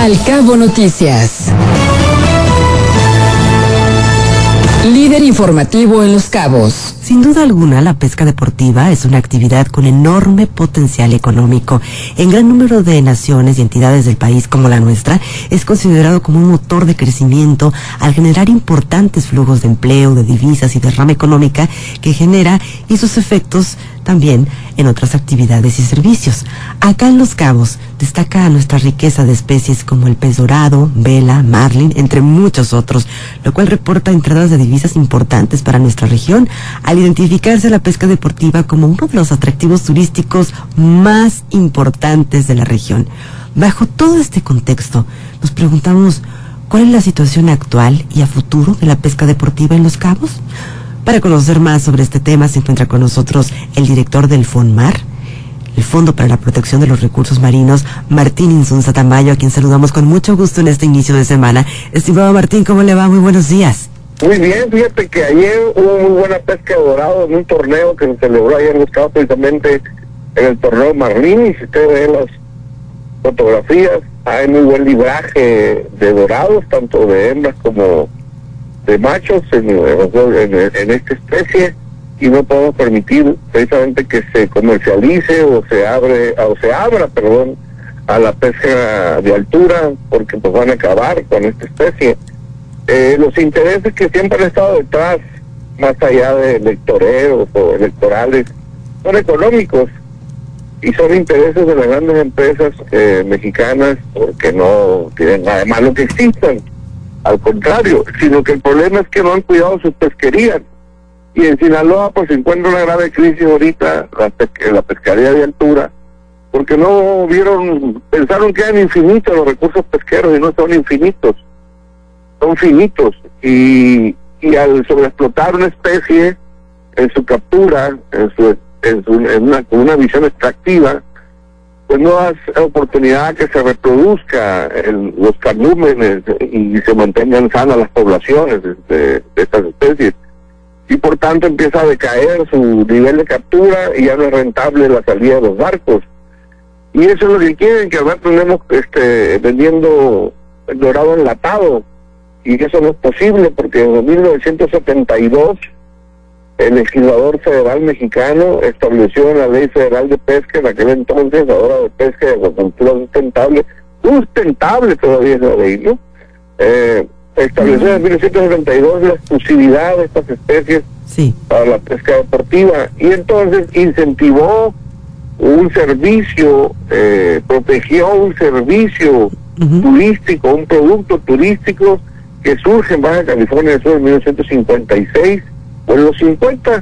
Al Cabo Noticias. Líder informativo en Los Cabos. Sin duda alguna, la pesca deportiva es una actividad con enorme potencial económico. En gran número de naciones y entidades del país como la nuestra, es considerado como un motor de crecimiento al generar importantes flujos de empleo, de divisas y derrama económica que genera y sus efectos también en otras actividades y servicios. Acá en Los Cabos destaca nuestra riqueza de especies como el pez dorado, vela, marlin, entre muchos otros, lo cual reporta entradas de divisas importantes para nuestra región, al identificarse la pesca deportiva como uno de los atractivos turísticos más importantes de la región. Bajo todo este contexto, nos preguntamos, ¿cuál es la situación actual y a futuro de la pesca deportiva en Los Cabos? Para conocer más sobre este tema se encuentra con nosotros el director del FONMAR, el Fondo para la Protección de los Recursos Marinos, Martín Insunza Tamayo, a quien saludamos con mucho gusto en este inicio de semana. Estimado Martín, ¿cómo le va? Muy buenos días. Muy bien, fíjate que ayer hubo muy buena pesca de dorado en un torneo que se celebró ayer en Los Cabos, precisamente en el torneo Marlín, y si usted ve las fotografías, hay muy buen libraje de dorados, tanto de hembras como de machos en esta especie, y no podemos permitir precisamente que se comercialice o se abra a la pesca de altura, porque pues van a acabar con esta especie. Los intereses que siempre han estado detrás, más allá de electoreos o electorales, son económicos, y son intereses de las grandes empresas mexicanas, porque no tienen nada de malo que existan, al contrario, sino que el problema es que no han cuidado sus pesquerías. Y en Sinaloa pues se encuentra una grave crisis ahorita, la pesquería de altura, porque pensaron que eran infinitos los recursos pesqueros, y no son infinitos, son finitos, y al sobreexplotar una especie en su captura, con una visión extractiva, pues no das oportunidad a que se reproduzca los carnúmenes y se mantengan sanas las poblaciones de estas especies, y por tanto empieza a decaer su nivel de captura y ya no es rentable la salida de los barcos. Y eso es lo que quieren, que ahora tenemos vendiendo el dorado enlatado, y eso no es posible, porque en 1972 el legislador federal mexicano estableció en la Ley Federal de Pesca, en aquel entonces, ahora de Pesca y Acuacultura sustentable todavía es la ley, ¿no? Estableció en 1972 la exclusividad de estas especies para la pesca deportiva, y entonces incentivó un servicio, protegió un servicio turístico, un producto turístico que surge en Baja California del Sur en 1956, o en los 50,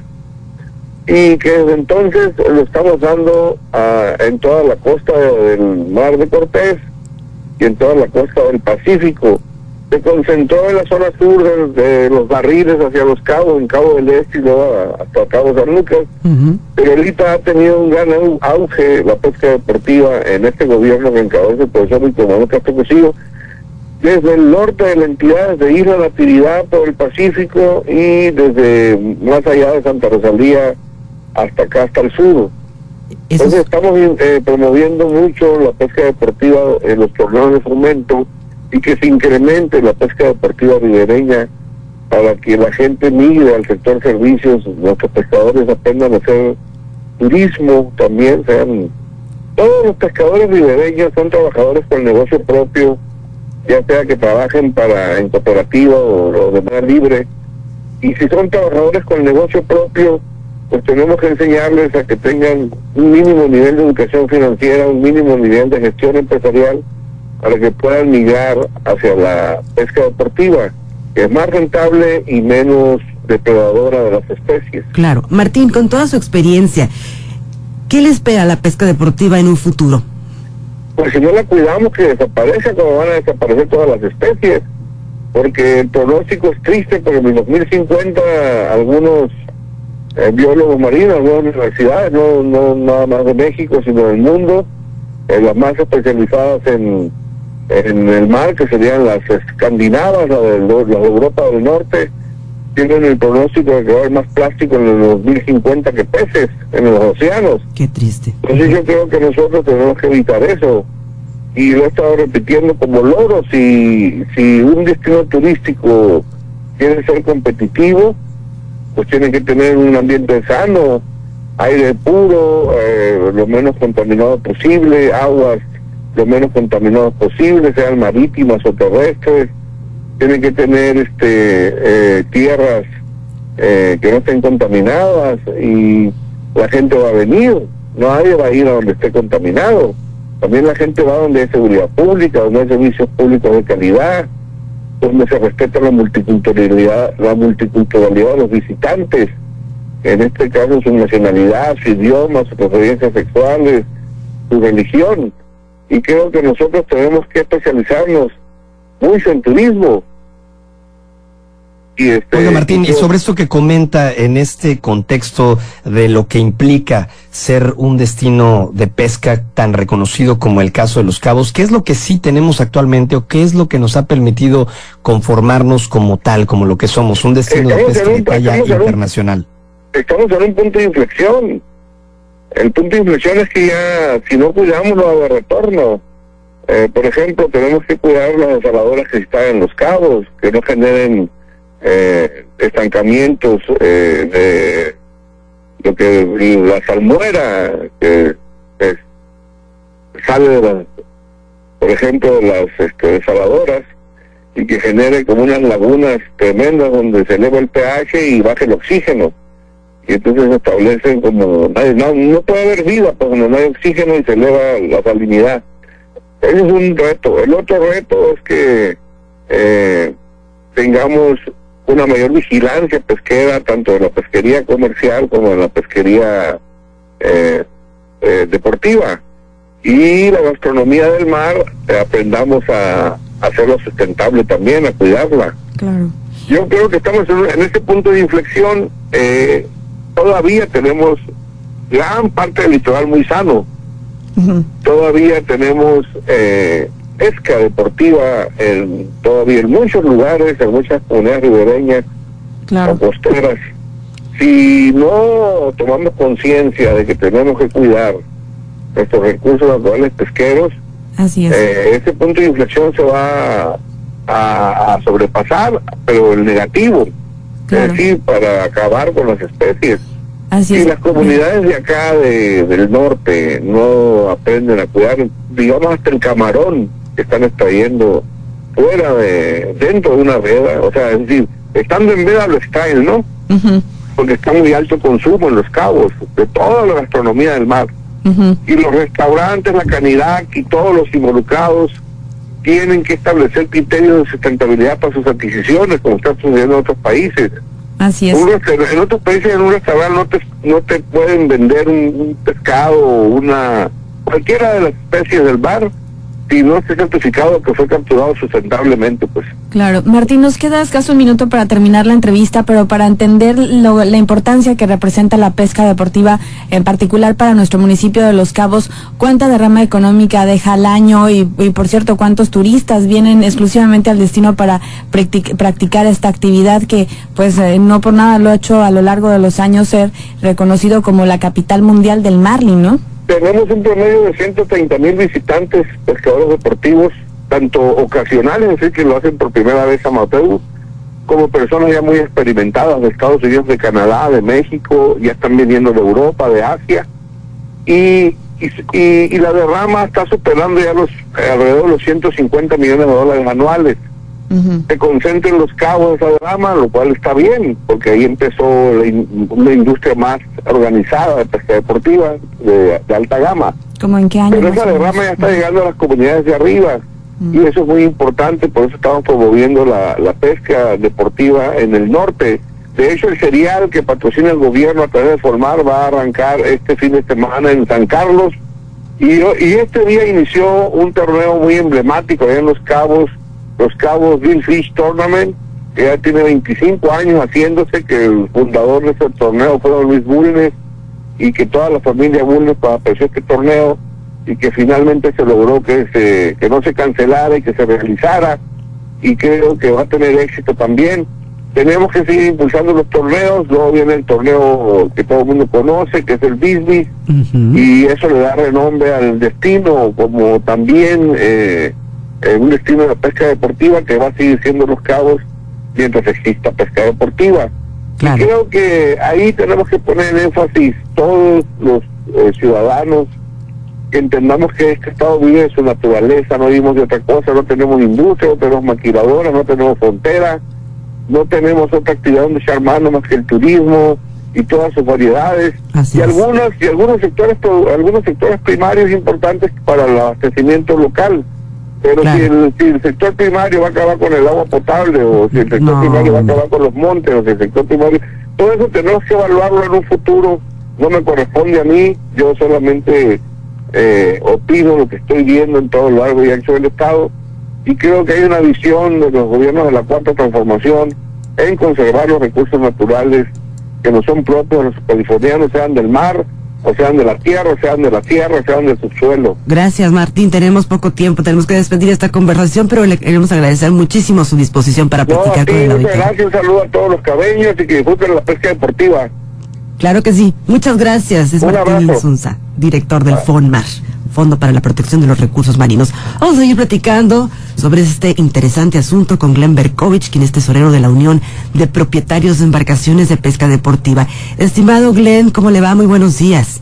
y que desde entonces lo estamos dando en toda la costa del Mar de Cortés y en toda la costa del Pacífico. Se concentró en la zona sur de los barriles hacia Los Cabos, en Cabo del Este y luego hasta Cabo San Lucas, pero ahorita ha tenido un gran auge la pesca deportiva en este gobierno que encabeza el profesor Víctor Manuel Castro Cosío, desde el norte de la entidad, desde Isla Natividad por el Pacífico y desde más allá de Santa Rosalía hasta acá, hasta el sur. Entonces estamos promoviendo mucho la pesca deportiva en los torneos de fomento, y que se incremente la pesca deportiva ribereña para que la gente migre al sector servicios, nuestros pescadores aprendan a hacer turismo también, todos los pescadores ribereños son trabajadores con negocio propio, ya sea que trabajen en cooperativa o de manera libre, y si son trabajadores con negocio propio, pues tenemos que enseñarles a que tengan un mínimo nivel de educación financiera, un mínimo nivel de gestión empresarial, para que puedan migrar hacia la pesca deportiva, que es más rentable y menos depredadora de las especies. Claro. Martín, con toda su experiencia, ¿qué le espera a la pesca deportiva en un futuro? Pues si no la cuidamos, que desaparezca, como van a desaparecer todas las especies, porque el pronóstico es triste, porque en 2050 algunos biólogos marinos, algunas universidades, no nada más de México, sino del mundo, las más especializadas en el mar, que serían las escandinavas, las de Europa del Norte, tienen el pronóstico de que va a haber más plástico en el 2050 que peces en los océanos. Qué triste. Entonces yo creo que nosotros tenemos que evitar eso, y lo he estado repitiendo como loro. Si un destino turístico quiere ser competitivo, pues tiene que tener un ambiente sano, aire puro, lo menos contaminado posible, aguas lo menos contaminadas posible, sean marítimas o terrestres. Tiene que tener tierras que no estén contaminadas, y la gente va a venir. Nadie va a ir a donde esté contaminado. También la gente va donde hay seguridad pública, donde hay servicios públicos de calidad, donde se respeta la multiculturalidad de los visitantes, en este caso su nacionalidad, su idioma, sus preferencias sexuales, su religión. Y creo que nosotros tenemos que especializarnos mucho en turismo. Oiga, Martín, y sobre esto que comenta en este contexto de lo que implica ser un destino de pesca tan reconocido como el caso de Los Cabos, ¿qué es lo que sí tenemos actualmente o qué es lo que nos ha permitido conformarnos como tal, como lo que somos, un destino de pesca de talla internacional? Estamos en un punto de inflexión. El punto de inflexión es que ya, si no cuidamos, no va a haber retorno. Por ejemplo, tenemos que cuidar las desaladoras que están en Los Cabos, que no generen estancamientos de lo que la salmuera que sale de las, por ejemplo, de las desaladoras, y que genere como unas lagunas tremendas donde se eleva el pH y baja el oxígeno, y entonces se establecen como no puede haber vida pues cuando no hay oxígeno y se eleva la salinidad. Ese es un reto. El otro reto es que tengamos una mayor vigilancia pesquera, tanto de la pesquería comercial como de la pesquería deportiva. Y la gastronomía del mar, aprendamos a hacerla sustentable también, a cuidarla. Claro. Yo creo que estamos en este punto de inflexión. Todavía tenemos gran parte del litoral muy sano. Todavía tenemos pesca deportiva todavía en muchos lugares, en muchas comunidades ribereñas, o costeras. Si no tomamos conciencia de que tenemos que cuidar nuestros recursos naturales pesqueros, así es, ese punto de inflexión se va a sobrepasar, pero el negativo, es decir, para acabar con las especies. Así si es. las comunidades de acá del norte no aprenden a cuidar, digamos, hasta el camarón que están extrayendo dentro de una veda, o sea, es decir, estando en veda lo extraen, ¿no? Porque está muy alto consumo en Los Cabos de toda la gastronomía del mar. Y los restaurantes, la Canidad y todos los involucrados tienen que establecer criterios de sustentabilidad para sus adquisiciones, como está sucediendo en otros países. Así es. En otros países, en un restaurante no te pueden vender un pescado o cualquiera de las especies del mar si no esté certificado que fue capturado sustentablemente, pues. Claro. Martín, nos queda escaso un minuto para terminar la entrevista, pero para entender la importancia que representa la pesca deportiva, en particular para nuestro municipio de Los Cabos, ¿cuánta derrama económica deja al año? Y por cierto, ¿cuántos turistas vienen exclusivamente al destino para practicar esta actividad que, pues, no por nada lo ha hecho a lo largo de los años ser reconocido como la capital mundial del marlin, ¿no? Tenemos un promedio de 130,000 visitantes pescadores deportivos, tanto ocasionales, es decir, que lo hacen por primera vez amateur, como personas ya muy experimentadas de Estados Unidos, de Canadá, de México, ya están viniendo de Europa, de Asia, y la derrama está superando ya alrededor de los 150 millones de dólares anuales. Se concentra en Los Cabos esa derrama, lo cual está bien, porque ahí empezó una industria más organizada de pesca deportiva de alta gama. ¿Cómo en qué año? Pero esa derrama ya está llegando a las comunidades de arriba, y eso es muy importante, por eso estamos promoviendo la pesca deportiva en el norte. De hecho, el cereal que patrocina el gobierno a través de Formar va a arrancar este fin de semana en San Carlos, y este día inició un torneo muy emblemático allá en Los Cabos Bill Fish Tournament, que ya tiene 25 años haciéndose, que el fundador de ese torneo fue Luis Bulnes, y que toda la familia Bulnes apareció este torneo, y que finalmente se logró que no se cancelara y que se realizara, y creo que va a tener éxito también. tenemos que seguir impulsando los torneos. Luego viene el torneo que todo el mundo conoce, que es el Bisbee, y eso le da renombre al destino, como también un destino de pesca deportiva que va a seguir siendo Los Cabos mientras exista pesca deportiva. Claro. Y creo que ahí tenemos que poner en énfasis todos los ciudadanos, que entendamos que este estado vive de su naturaleza, no vivimos de otra cosa, no tenemos industria, no tenemos maquiladoras, no tenemos fronteras, no tenemos otra actividad donde echar mano más que el turismo y todas sus variedades. Así y es. algunos sectores primarios importantes para el abastecimiento local. Pero Claro. si el sector primario va a acabar con el agua potable, o si el sector primario va a acabar con los montes, o si el sector primario, todo eso tenemos que evaluarlo en un futuro. No me corresponde a mí, yo solamente opino lo que estoy viendo en todo lo largo y ancho del estado, y creo que hay una visión de los gobiernos de la Cuarta Transformación en conservar los recursos naturales que no son propios de los californianos, sean del mar, o sean de la tierra, sean del subsuelo. Gracias, Martín. Tenemos poco tiempo, tenemos que despedir esta conversación, pero le queremos agradecer muchísimo su disposición para No, a platicar ti, con el muchas auditorio. gracias, un saludo a todos los cabeños y que disfruten la pesca deportiva. Claro que sí. Muchas gracias. Es Un Martín abrazo. Insunza, director del FONMAR, Fondo para la Protección de los Recursos Marinos. Vamos a seguir platicando sobre este interesante asunto con Glenn Berkovich, quien es tesorero de la Unión de Propietarios de Embarcaciones de Pesca Deportiva. Estimado Glenn, ¿cómo le va? Muy buenos días.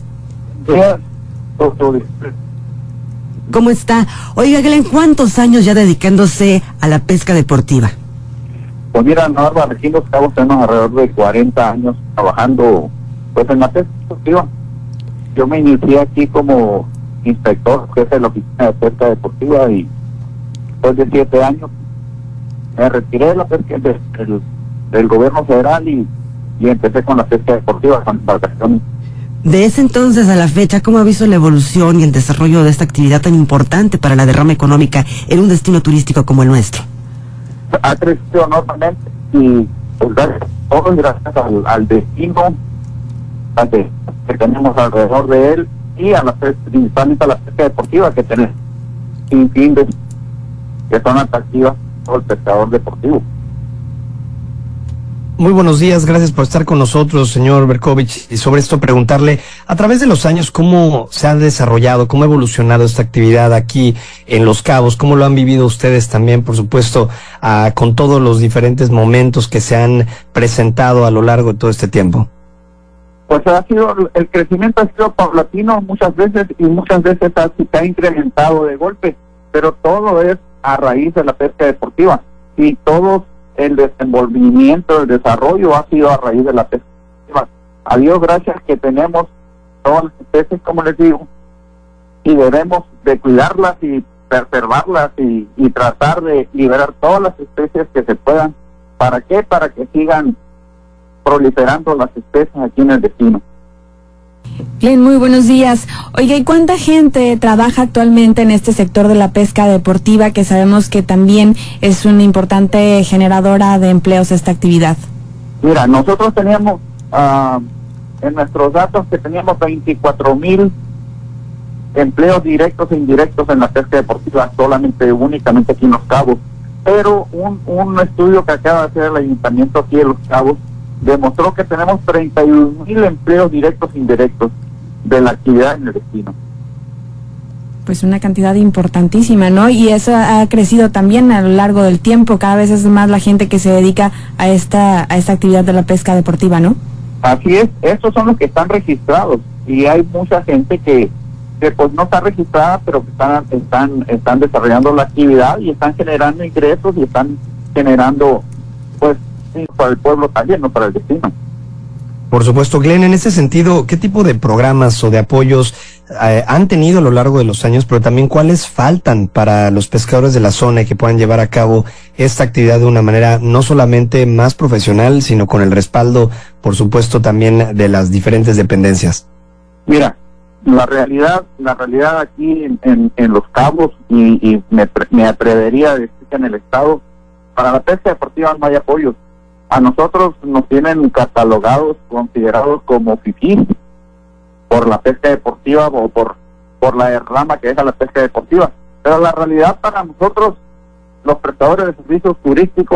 ¿Cómo está? Oiga, Glenn, ¿cuántos años ya dedicándose a la pesca deportiva? Pues mira, Norma, aquí en Los Cabos tenemos alrededor de 40 años trabajando pues en la pesca deportiva. Yo me inicié aquí como inspector, jefe de la oficina de pesca deportiva, y después de 7 años me retiré de la pesca del gobierno federal y empecé con la pesca deportiva, con embarcaciones. De ese entonces a la fecha, ¿cómo ha visto la evolución y el desarrollo de esta actividad tan importante para la derrama económica en un destino turístico como el nuestro? Ha crecido enormemente y pues gracias al destino que tenemos alrededor de él y a principalmente a la pesca deportiva que tenemos sin fin de que son atractivas para el pescador deportivo. Muy buenos días, gracias por estar con nosotros, señor Berkovich, y sobre esto preguntarle, a través de los años, ¿cómo se ha desarrollado, cómo ha evolucionado esta actividad aquí en Los Cabos? ¿Cómo lo han vivido ustedes también, por supuesto, con todos los diferentes momentos que se han presentado a lo largo de todo este tiempo? Pues el crecimiento ha sido paulatino muchas veces se ha incrementado de golpe, pero todo es a raíz de la pesca deportiva y todo el desenvolvimiento, el desarrollo ha sido a raíz de la pesca deportiva. A Dios gracias que tenemos todas las especies, como les digo, y debemos de cuidarlas y preservarlas y tratar de liberar todas las especies que se puedan. ¿Para qué? Para que sigan proliferando las especies aquí en el destino. Glenn, muy buenos días. Oiga, ¿y cuánta gente trabaja actualmente en este sector de la pesca deportiva, que sabemos que también es una importante generadora de empleos esta actividad? Mira, nosotros teníamos en nuestros datos que teníamos 24,000 empleos directos e indirectos en la pesca deportiva, únicamente aquí en Los Cabos. Pero un estudio que acaba de hacer el ayuntamiento aquí de Los Cabos demostró que tenemos 31,000 empleos directos e indirectos de la actividad en el destino. Pues una cantidad importantísima, ¿no? Y eso ha crecido también a lo largo del tiempo, cada vez es más la gente que se dedica a esta actividad de la pesca deportiva, ¿no? Así es, estos son los que están registrados y hay mucha gente que pues no está registrada, pero que están desarrollando la actividad y están generando ingresos y están generando pues para el pueblo también, no para el destino. Por supuesto, Glenn, en ese sentido, ¿qué tipo de programas o de apoyos han tenido a lo largo de los años, pero también cuáles faltan para los pescadores de la zona y que puedan llevar a cabo esta actividad de una manera no solamente más profesional, sino con el respaldo, por supuesto, también de las diferentes dependencias? Mira, la realidad aquí en Los Cabos y me atrevería a decir que en el estado, para la pesca deportiva no hay apoyos. A nosotros nos tienen catalogados, considerados como fifís por la pesca deportiva o por la derrama que deja la pesca deportiva. Pero la realidad para nosotros, los prestadores de servicios turísticos,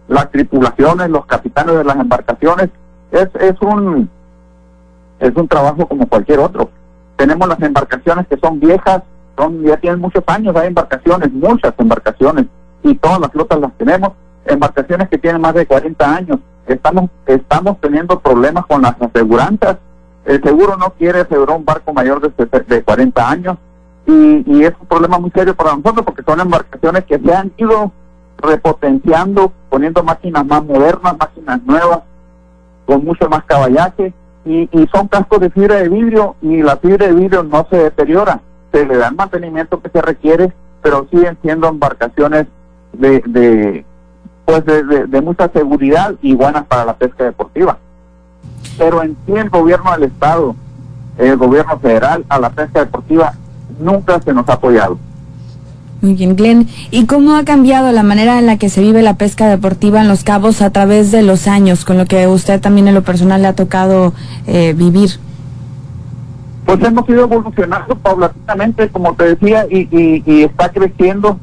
las tripulaciones, los capitanes de las embarcaciones. Es un trabajo como cualquier otro. Tenemos las embarcaciones que son viejas, ya tienen muchos años, hay embarcaciones, muchas embarcaciones, y todas las flotas las tenemos, embarcaciones que tienen más de 40 años. Estamos teniendo problemas con las aseguranzas. El seguro no quiere asegurar un barco mayor de 40 años, y es un problema muy serio para nosotros, porque son embarcaciones que se han ido repotenciando, poniendo máquinas más modernas, máquinas nuevas, con mucho más caballaje, y son cascos de fibra de vidrio, y la fibra de vidrio no se deteriora, se le da el mantenimiento que se requiere, pero siguen siendo embarcaciones de mucha seguridad y buenas para la pesca deportiva. Pero en sí el gobierno del estado, el gobierno federal, a la pesca deportiva nunca se nos ha apoyado. Muy bien, Glenn. ¿Y cómo ha cambiado la manera en la que se vive la pesca deportiva en Los Cabos a través de los años, con lo que usted también en lo personal le ha tocado vivir? Pues hemos ido evolucionando paulatinamente, como te decía, y está creciendo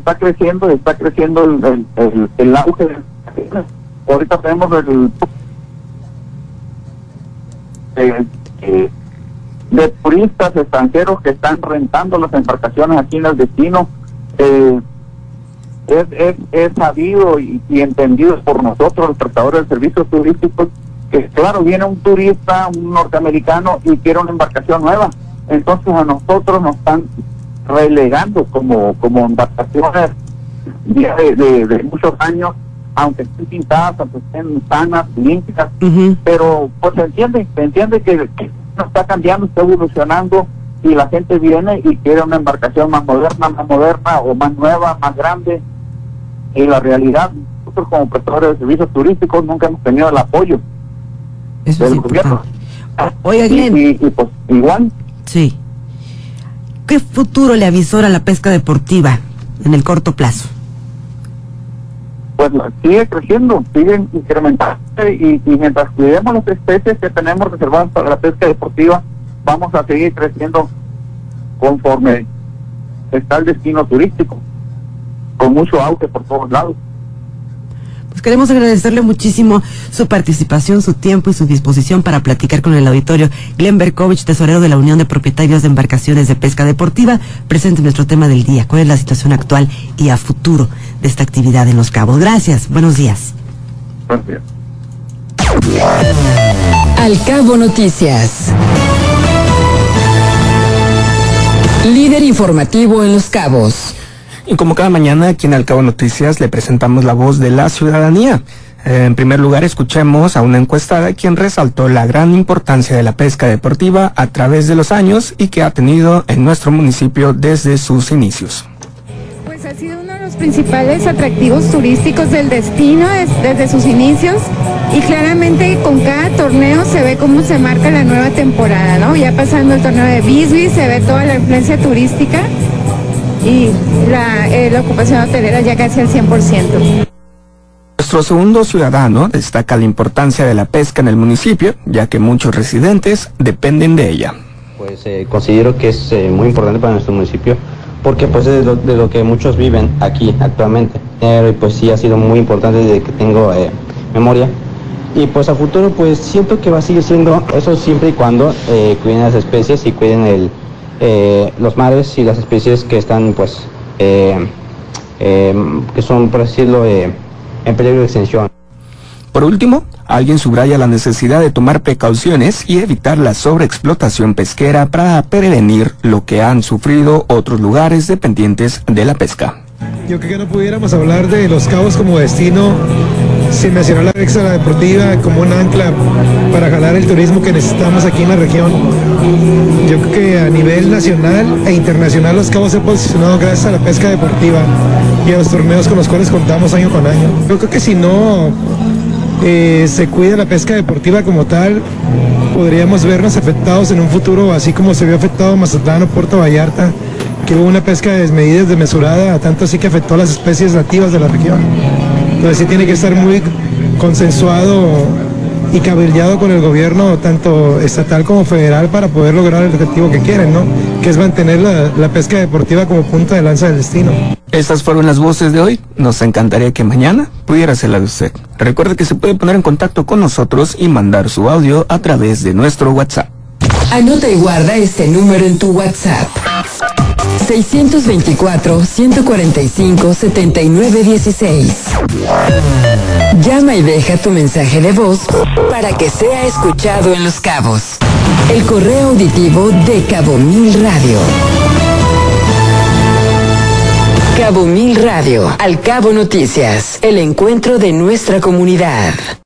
el auge. Ahorita tenemos de turistas extranjeros que están rentando las embarcaciones aquí en el destino. Es sabido y entendido por nosotros, los prestadores de servicios turísticos, que claro, viene un turista, un norteamericano, y quiere una embarcación nueva. Entonces a nosotros nos están relegando como embarcaciones de muchos años, aunque estén pintadas, aunque estén sanas, limpias, pero pues se entiende que no está cambiando, está evolucionando, y la gente viene y quiere una embarcación más moderna o más nueva, más grande. Y la realidad, nosotros como prestadores de servicios turísticos nunca hemos tenido el apoyo del gobierno. Oiga, Glenn. Y pues igual. Sí. ¿Qué futuro le avisora la pesca deportiva en el corto plazo? Pues sigue creciendo, sigue incrementando, y mientras cuidemos las especies que tenemos reservadas para la pesca deportiva, vamos a seguir creciendo conforme está el destino turístico, con mucho auge por todos lados. Pues queremos agradecerle muchísimo su participación, su tiempo y su disposición para platicar con el auditorio. Glenn Berkovich, tesorero de la Unión de Propietarios de Embarcaciones de Pesca Deportiva, presente nuestro tema del día. ¿Cuál es la situación actual y a futuro de esta actividad en Los Cabos? Gracias, buenos días. Buenos días. Al Cabo Noticias. Líder informativo en Los Cabos. Y como cada mañana, aquí en Al Cabo Noticias le presentamos la voz de la ciudadanía. En primer lugar, escuchemos a una encuestada quien resaltó la gran importancia de la pesca deportiva a través de los años y que ha tenido en nuestro municipio desde sus inicios. Pues ha sido uno de los principales atractivos turísticos del destino desde sus inicios, y claramente con cada torneo se ve cómo se marca la nueva temporada, ¿no? Ya pasando el torneo de Bisbee se ve toda la influencia turística, y la ocupación hotelera ya casi al 100%. Nuestro segundo ciudadano destaca la importancia de la pesca en el municipio, ya que muchos residentes dependen de ella. Pues considero que es muy importante para nuestro municipio, porque pues es de lo que muchos viven aquí actualmente. Pues sí ha sido muy importante desde que tengo memoria, y pues a futuro pues siento que va a seguir siendo eso, siempre y cuando cuiden las especies y cuiden los mares y las especies que están pues que son, por decirlo, en peligro de extinción. Por último, alguien subraya la necesidad de tomar precauciones y evitar la sobreexplotación pesquera para prevenir lo que han sufrido otros lugares dependientes de la pesca. Yo creo que no pudiéramos hablar de Los Cabos como destino sin mencionar la pesca deportiva como un ancla para jalar el turismo que necesitamos aquí en la región. Yo creo que a nivel nacional e internacional Los Cabos se ha posicionado gracias a la pesca deportiva y a los torneos con los cuales contamos año con año. Yo creo que si no se cuida la pesca deportiva como tal, podríamos vernos afectados en un futuro, así como se vio afectado Mazatlán o Puerto Vallarta, que hubo una pesca desmedida, desmesurada, tanto así que afectó a las especies nativas de la región. Entonces sí tiene que estar muy consensuado y cabildeado con el gobierno, tanto estatal como federal, para poder lograr el objetivo que quieren, ¿no? Que es mantener la pesca deportiva como punta de lanza del destino. Estas fueron las voces de hoy. Nos encantaría que mañana pudiera ser la de usted. Recuerde que se puede poner en contacto con nosotros y mandar su audio a través de nuestro WhatsApp. Anota y guarda este número en tu WhatsApp. 624-145-7916. Llama y deja tu mensaje de voz para que sea escuchado en Los Cabos. El correo auditivo de Cabo Mil Radio. Cabo Mil Radio, Al Cabo Noticias, el encuentro de nuestra comunidad.